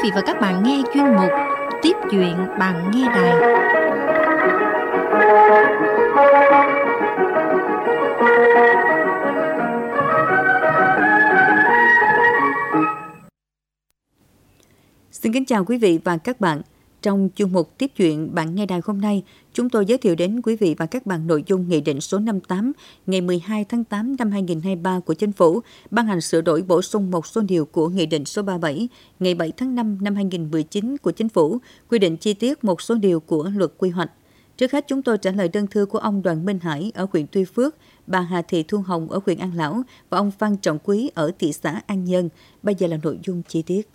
vị và các bạn nghe chuyên mục Tiếp chuyện bạn nghe đài. Xin kính chào quý vị và các bạn. Trong chuyên mục Tiếp chuyện bạn nghe đài hôm nay, chúng tôi giới thiệu đến quý vị và các bạn nội dung Nghị định số 58 ngày 12 tháng 8 năm 2023 của Chính phủ ban hành sửa đổi bổ sung một số điều của Nghị định số 37 ngày 7 tháng 5 năm 2019 của Chính phủ, quy định chi tiết một số điều của Luật Quy hoạch. Trước hết, chúng tôi trả lời đơn thư của ông Đoàn Minh Hải ở huyện Tuy Phước, bà Hà Thị Thu Hồng ở huyện An Lão và ông Phan Trọng Quý ở thị xã An Nhơn. Bây giờ là nội dung chi tiết.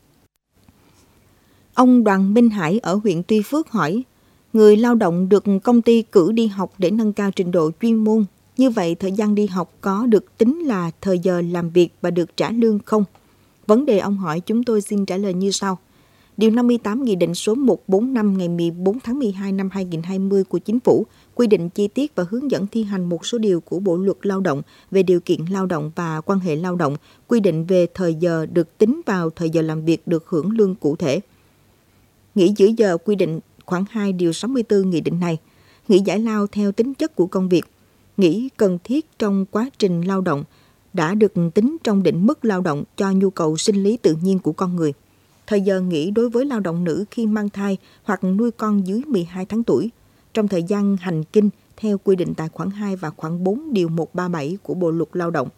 Ông Đoàn Minh Hải ở huyện Tuy Phước hỏi, người lao động được công ty cử đi học để nâng cao trình độ chuyên môn. Như vậy, thời gian đi học có được tính là thời giờ làm việc và được trả lương không? Vấn đề ông hỏi chúng tôi xin trả lời như sau. Điều 58 Nghị định số 145 ngày 14 tháng 12 năm 2020 của Chính phủ quy định chi tiết và hướng dẫn thi hành một số điều của Bộ Luật Lao động về điều kiện lao động và quan hệ lao động, quy định về thời giờ được tính vào thời giờ làm việc được hưởng lương cụ thể. Nghỉ giữa giờ quy định khoản 2 điều 64 nghị định này. Nghỉ giải lao theo tính chất của công việc. Nghỉ cần thiết trong quá trình lao động đã được tính trong định mức lao động cho nhu cầu sinh lý tự nhiên của con người. Thời giờ nghỉ đối với lao động nữ khi mang thai hoặc nuôi con dưới 12 tháng tuổi. Trong thời gian hành kinh theo quy định tại khoản 2 và khoản 4 điều 137 của Bộ Luật Lao động.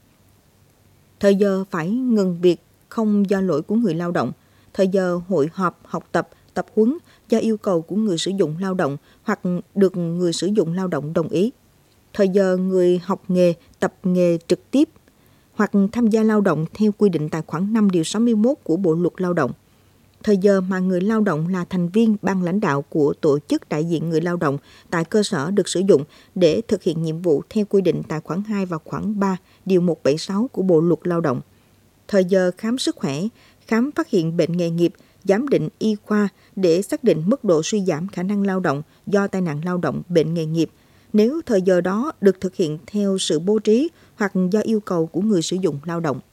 Thời giờ phải ngừng việc không do lỗi của người lao động. Thời giờ hội họp, học tập, tập huấn do yêu cầu của người sử dụng lao động hoặc được người sử dụng lao động đồng ý. Thời giờ người học nghề, tập nghề trực tiếp hoặc tham gia lao động theo quy định tại khoản 5 điều 61 của Bộ Luật Lao động. Thời giờ mà người lao động là thành viên ban lãnh đạo của tổ chức đại diện người lao động tại cơ sở được sử dụng để thực hiện nhiệm vụ theo quy định tại khoản 2 và khoản 3 điều 176 của Bộ Luật Lao động. Thời giờ khám sức khỏe, khám phát hiện bệnh nghề nghiệp, giám định y khoa để xác định mức độ suy giảm khả năng lao động do tai nạn lao động, bệnh nghề nghiệp, nếu thời giờ đó được thực hiện theo sự bố trí hoặc do yêu cầu của người sử dụng lao động.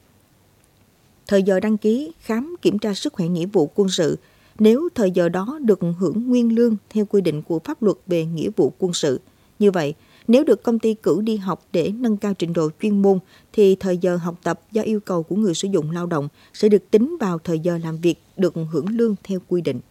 Thời giờ đăng ký, khám, kiểm tra sức khỏe nghĩa vụ quân sự, nếu thời giờ đó được hưởng nguyên lương theo quy định của pháp luật về nghĩa vụ quân sự. Như vậy, nếu được công ty cử đi học để nâng cao trình độ chuyên môn, thì thời giờ học tập do yêu cầu của người sử dụng lao động sẽ được tính vào thời giờ làm việc được hưởng lương theo quy định.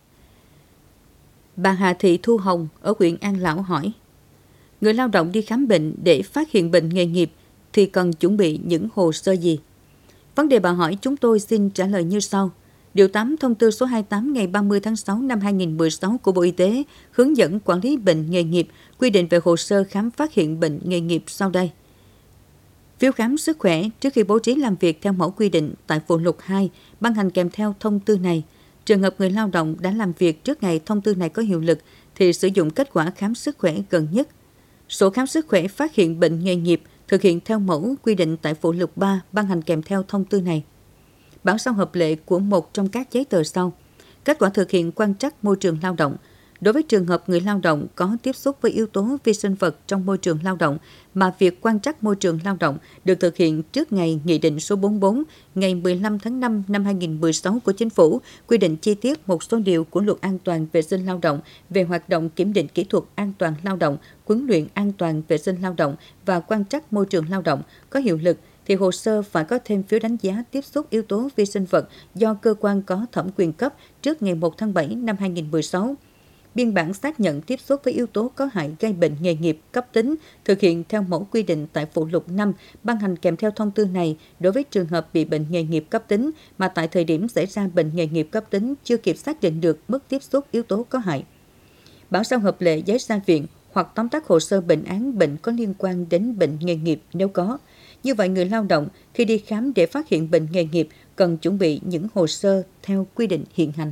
Bà Hà Thị Thu Hồng ở huyện An Lão hỏi, người lao động đi khám bệnh để phát hiện bệnh nghề nghiệp thì cần chuẩn bị những hồ sơ gì? Vấn đề bà hỏi chúng tôi xin trả lời như sau. Điều 8 Thông tư số 28 ngày 30 tháng 6 năm 2016 của Bộ Y tế hướng dẫn quản lý bệnh nghề nghiệp quy định về hồ sơ khám phát hiện bệnh nghề nghiệp sau đây. Phiếu khám sức khỏe trước khi bố trí làm việc theo mẫu quy định tại phụ lục 2 ban hành kèm theo thông tư này. Trường hợp người lao động đã làm việc trước ngày thông tư này có hiệu lực thì sử dụng kết quả khám sức khỏe gần nhất. Sổ khám sức khỏe phát hiện bệnh nghề nghiệp thực hiện theo mẫu quy định tại phụ lục 3 ban hành kèm theo thông tư này. Bản sao hợp lệ của một trong các giấy tờ sau. Kết quả thực hiện quan trắc môi trường lao động. Đối với trường hợp người lao động có tiếp xúc với yếu tố vi sinh vật trong môi trường lao động mà việc quan trắc môi trường lao động được thực hiện trước ngày Nghị định số 44 ngày 15 tháng 5 năm 2016 của Chính phủ quy định chi tiết một số điều của Luật An toàn vệ sinh lao động về hoạt động kiểm định kỹ thuật an toàn lao động, huấn luyện an toàn vệ sinh lao động và quan trắc môi trường lao động có hiệu lực thì hồ sơ phải có thêm phiếu đánh giá tiếp xúc yếu tố vi sinh vật do cơ quan có thẩm quyền cấp trước ngày 1 tháng 7 năm 2016. Biên bản xác nhận tiếp xúc với yếu tố có hại gây bệnh nghề nghiệp cấp tính thực hiện theo mẫu quy định tại phụ lục 5 ban hành kèm theo thông tư này đối với trường hợp bị bệnh nghề nghiệp cấp tính mà tại thời điểm xảy ra bệnh nghề nghiệp cấp tính chưa kịp xác định được mức tiếp xúc yếu tố có hại. Bản sao hợp lệ giấy ra viện hoặc tóm tắt hồ sơ bệnh án bệnh có liên quan đến bệnh nghề nghiệp nếu có. Như vậy, người lao động khi đi khám để phát hiện bệnh nghề nghiệp cần chuẩn bị những hồ sơ theo quy định hiện hành.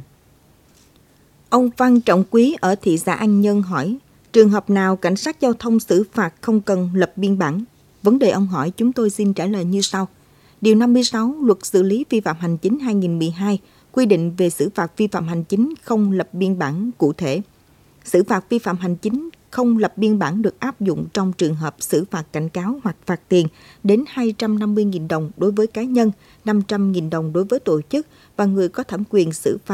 Ông Phan Trọng Quý ở thị xã An Nhơn hỏi, trường hợp nào cảnh sát giao thông xử phạt không cần lập biên bản? Vấn đề ông hỏi chúng tôi xin trả lời như sau. Điều 56 Luật xử lý vi phạm hành chính 2012 quy định về xử phạt vi phạm hành chính không lập biên bản cụ thể. Xử phạt vi phạm hành chính không lập biên bản được áp dụng trong trường hợp xử phạt cảnh cáo hoặc phạt tiền đến 250.000 đồng đối với cá nhân, 500.000 đồng đối với tổ chức và người có thẩm quyền xử phạt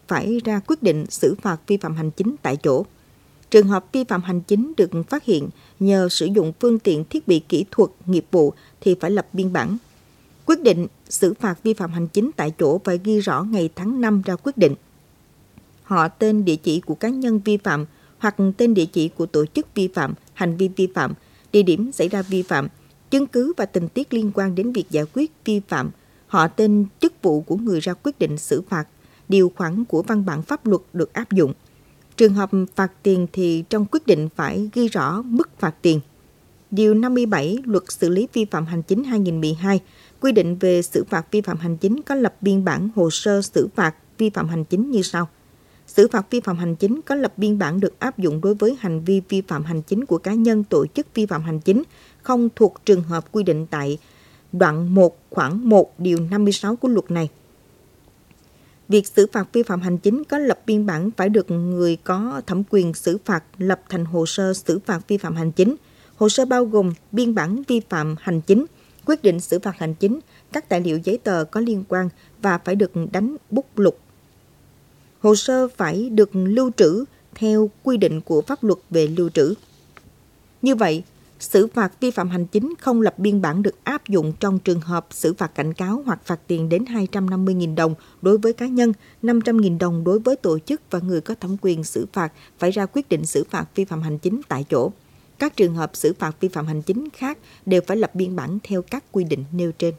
phải ra quyết định xử phạt vi phạm hành chính tại chỗ. Trường hợp vi phạm hành chính được phát hiện nhờ sử dụng phương tiện thiết bị kỹ thuật nghiệp vụ thì phải lập biên bản. Quyết định xử phạt vi phạm hành chính tại chỗ phải ghi rõ ngày tháng năm ra quyết định, họ tên địa chỉ của cá nhân vi phạm hoặc tên địa chỉ của tổ chức vi phạm, hành vi vi phạm, địa điểm xảy ra vi phạm, chứng cứ và tình tiết liên quan đến việc giải quyết vi phạm, họ tên chức vụ của người ra quyết định xử phạt, điều khoản của văn bản pháp luật được áp dụng. Trường hợp phạt tiền thì trong quyết định phải ghi rõ mức phạt tiền. Điều 57 Luật xử lý vi phạm hành chính 2012 quy định về xử phạt vi phạm hành chính có lập biên bản hồ sơ xử phạt vi phạm hành chính như sau. Xử phạt vi phạm hành chính có lập biên bản được áp dụng đối với hành vi vi phạm hành chính của cá nhân tổ chức vi phạm hành chính không thuộc trường hợp quy định tại đoạn 1 khoản 1 điều 56 của luật này. Việc xử phạt vi phạm hành chính có lập biên bản phải được người có thẩm quyền xử phạt lập thành hồ sơ xử phạt vi phạm hành chính. Hồ sơ bao gồm biên bản vi phạm hành chính, quyết định xử phạt hành chính, các tài liệu giấy tờ có liên quan và phải được đánh bút lục. Hồ sơ phải được lưu trữ theo quy định của pháp luật về lưu trữ. Như vậy, xử phạt vi phạm hành chính không lập biên bản được áp dụng trong trường hợp xử phạt cảnh cáo hoặc phạt tiền đến 250.000 đồng đối với cá nhân, 500.000 đồng đối với tổ chức và người có thẩm quyền xử phạt phải ra quyết định xử phạt vi phạm hành chính tại chỗ. Các trường hợp xử phạt vi phạm hành chính khác đều phải lập biên bản theo các quy định nêu trên.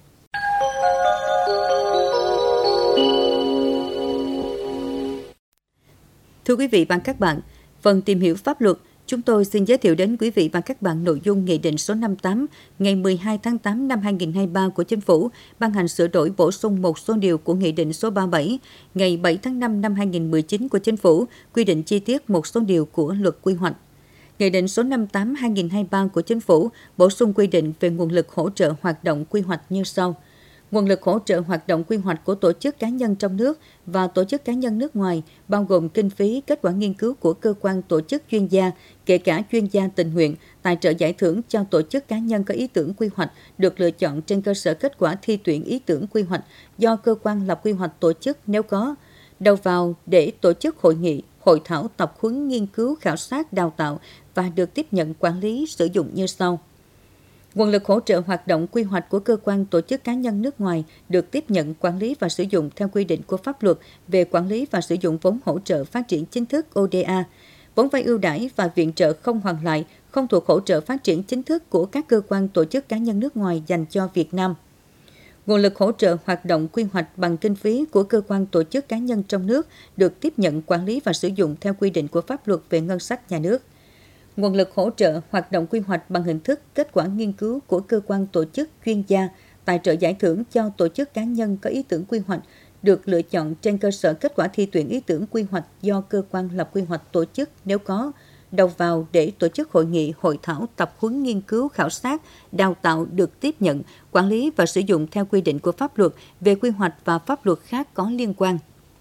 Thưa quý vị và các bạn, phần tìm hiểu pháp luật, chúng tôi xin giới thiệu đến quý vị và các bạn nội dung Nghị định số 58 ngày 12 tháng 8 năm 2023 của Chính phủ ban hành sửa đổi bổ sung một số điều của Nghị định số 37 ngày 7 tháng 5 năm 2019 của Chính phủ quy định chi tiết một số điều của Luật Quy hoạch. Nghị định số 58/2023 của Chính phủ bổ sung quy định về nguồn lực hỗ trợ hoạt động quy hoạch như sau. Nguồn lực hỗ trợ hoạt động quy hoạch của tổ chức cá nhân trong nước và tổ chức cá nhân nước ngoài bao gồm kinh phí, kết quả nghiên cứu của cơ quan tổ chức chuyên gia, kể cả chuyên gia tình nguyện, tài trợ giải thưởng cho tổ chức cá nhân có ý tưởng quy hoạch được lựa chọn trên cơ sở kết quả thi tuyển ý tưởng quy hoạch do cơ quan lập quy hoạch tổ chức nếu có, đầu vào để tổ chức hội nghị, hội thảo, tập huấn, nghiên cứu, khảo sát, đào tạo và được tiếp nhận quản lý sử dụng như sau. Nguồn lực hỗ trợ hoạt động quy hoạch của cơ quan tổ chức cá nhân nước ngoài được tiếp nhận, quản lý và sử dụng theo quy định của pháp luật về quản lý và sử dụng vốn hỗ trợ phát triển chính thức ODA, vốn vay ưu đãi và viện trợ không hoàn lại, không thuộc hỗ trợ phát triển chính thức của các cơ quan tổ chức cá nhân nước ngoài dành cho Việt Nam. Nguồn lực hỗ trợ hoạt động quy hoạch bằng kinh phí của cơ quan tổ chức cá nhân trong nước được tiếp nhận, quản lý và sử dụng theo quy định của pháp luật về ngân sách nhà nước. Nguồn lực hỗ trợ hoạt động quy hoạch bằng hình thức kết quả nghiên cứu của cơ quan tổ chức chuyên gia, tài trợ giải thưởng cho tổ chức cá nhân có ý tưởng quy hoạch được lựa chọn trên cơ sở kết quả thi tuyển ý tưởng quy hoạch do cơ quan lập quy hoạch tổ chức nếu có, đầu vào để tổ chức hội nghị, hội thảo, tập huấn, nghiên cứu, khảo sát, đào tạo được tiếp nhận, quản lý và sử dụng theo quy định của pháp luật về quy hoạch và pháp luật khác có liên quan.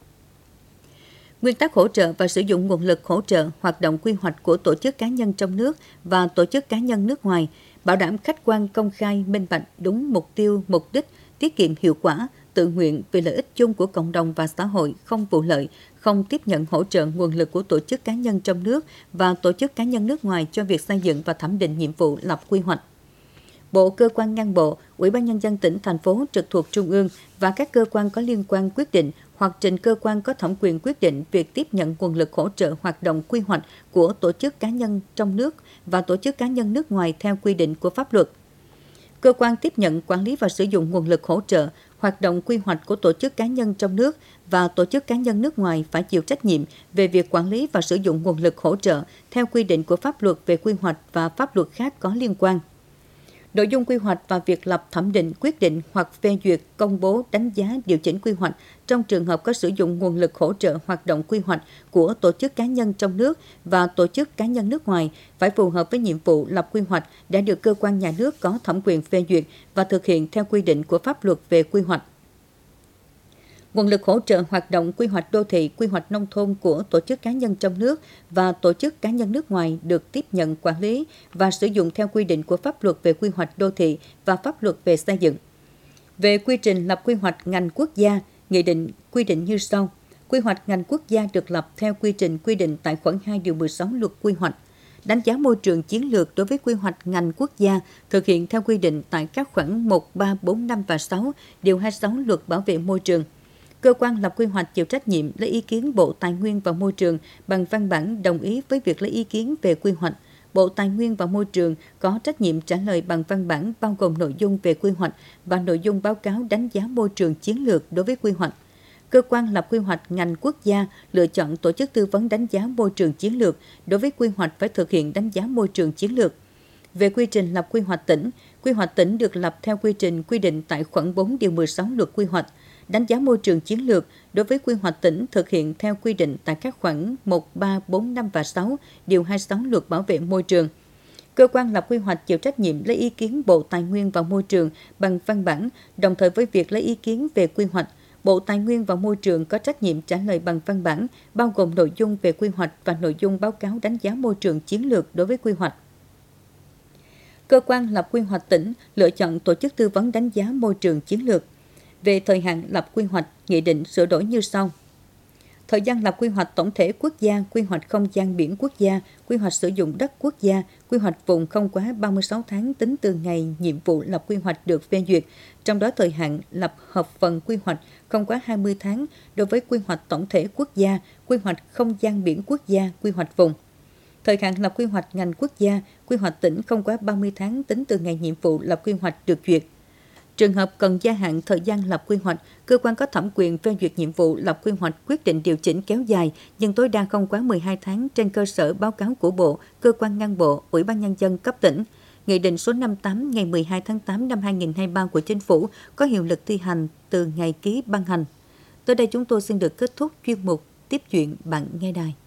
Nguyên tắc hỗ trợ và sử dụng nguồn lực hỗ trợ hoạt động quy hoạch của tổ chức cá nhân trong nước và tổ chức cá nhân nước ngoài, bảo đảm khách quan, công khai, minh bạch, đúng mục tiêu, mục đích, tiết kiệm hiệu quả, tự nguyện vì lợi ích chung của cộng đồng và xã hội, không vụ lợi, không tiếp nhận hỗ trợ nguồn lực của tổ chức cá nhân trong nước và tổ chức cá nhân nước ngoài cho việc xây dựng và thẩm định nhiệm vụ lập quy hoạch. Bộ, cơ quan ngang bộ, Ủy ban Nhân dân tỉnh, thành phố trực thuộc Trung ương và các cơ quan có liên quan quyết định hoặc trình cơ quan có thẩm quyền quyết định việc tiếp nhận nguồn lực hỗ trợ hoạt động quy hoạch của tổ chức cá nhân trong nước và tổ chức cá nhân nước ngoài theo quy định của pháp luật. Cơ quan tiếp nhận, quản lý và sử dụng nguồn lực hỗ trợ hoạt động quy hoạch của tổ chức cá nhân trong nước và tổ chức cá nhân nước ngoài phải chịu trách nhiệm về việc quản lý và sử dụng nguồn lực hỗ trợ theo quy định của pháp luật về quy hoạch và pháp luật khác có liên quan. Nội dung quy hoạch và việc lập, thẩm định, quyết định hoặc phê duyệt, công bố, đánh giá, điều chỉnh quy hoạch trong trường hợp có sử dụng nguồn lực hỗ trợ hoạt động quy hoạch của tổ chức cá nhân trong nước và tổ chức cá nhân nước ngoài phải phù hợp với nhiệm vụ lập quy hoạch đã được cơ quan nhà nước có thẩm quyền phê duyệt và thực hiện theo quy định của pháp luật về quy hoạch. Nguồn lực hỗ trợ hoạt động quy hoạch đô thị, quy hoạch nông thôn của tổ chức cá nhân trong nước và tổ chức cá nhân nước ngoài được tiếp nhận, quản lý và sử dụng theo quy định của pháp luật về quy hoạch đô thị và pháp luật về xây dựng. Về quy trình lập quy hoạch ngành quốc gia, Nghị định quy định như sau. Quy hoạch ngành quốc gia được lập theo quy trình quy định tại khoản 2 điều 16 Luật Quy hoạch. Đánh giá môi trường chiến lược đối với quy hoạch ngành quốc gia thực hiện theo quy định tại các khoản 1, 3, 4, 5 và 6 điều 26 Luật Bảo vệ môi trường. Cơ quan lập quy hoạch chịu trách nhiệm lấy ý kiến Bộ Tài nguyên và Môi trường bằng văn bản đồng ý với việc lấy ý kiến về quy hoạch. Bộ Tài nguyên và Môi trường có trách nhiệm trả lời bằng văn bản bao gồm nội dung về quy hoạch và nội dung báo cáo đánh giá môi trường chiến lược đối với quy hoạch. Cơ quan lập quy hoạch ngành quốc gia lựa chọn tổ chức tư vấn đánh giá môi trường chiến lược đối với quy hoạch phải thực hiện đánh giá môi trường chiến lược. Về quy trình lập quy hoạch tỉnh được lập theo quy trình quy định tại khoản 4 điều 16 Luật Quy hoạch. Đánh giá môi trường chiến lược đối với quy hoạch tỉnh thực hiện theo quy định tại các khoản 1, 3, 4, 5 và 6 điều 26 Luật Bảo vệ môi trường. Cơ quan lập quy hoạch chịu trách nhiệm lấy ý kiến Bộ Tài nguyên và Môi trường bằng văn bản, đồng thời với việc lấy ý kiến về quy hoạch. Bộ Tài nguyên và Môi trường có trách nhiệm trả lời bằng văn bản, bao gồm nội dung về quy hoạch và nội dung báo cáo đánh giá môi trường chiến lược đối với quy hoạch. Cơ quan lập quy hoạch tỉnh lựa chọn tổ chức tư vấn đánh giá môi trường chiến lược. Về thời hạn lập quy hoạch, nghị định sửa đổi như sau. Thời gian lập quy hoạch tổng thể quốc gia, quy hoạch không gian biển quốc gia, quy hoạch sử dụng đất quốc gia, quy hoạch vùng không quá 36 tháng tính từ ngày nhiệm vụ lập quy hoạch được phê duyệt, trong đó thời hạn lập hợp phần quy hoạch không quá 20 tháng đối với quy hoạch tổng thể quốc gia, quy hoạch không gian biển quốc gia, quy hoạch vùng. Thời hạn lập quy hoạch ngành quốc gia, quy hoạch tỉnh không quá 30 tháng tính từ ngày nhiệm vụ lập quy hoạch được duyệt. Trường hợp cần gia hạn thời gian lập quy hoạch, cơ quan có thẩm quyền phê duyệt nhiệm vụ lập quy hoạch quyết định điều chỉnh kéo dài nhưng tối đa không quá 12 tháng trên cơ sở báo cáo của Bộ, cơ quan ngang bộ, Ủy ban Nhân dân cấp tỉnh. Nghị định số 58 ngày 12 tháng 8 năm 2023 của Chính phủ có hiệu lực thi hành từ ngày ký ban hành. Tới đây chúng tôi xin được kết thúc chuyên mục Tiếp chuyện bạn nghe đài.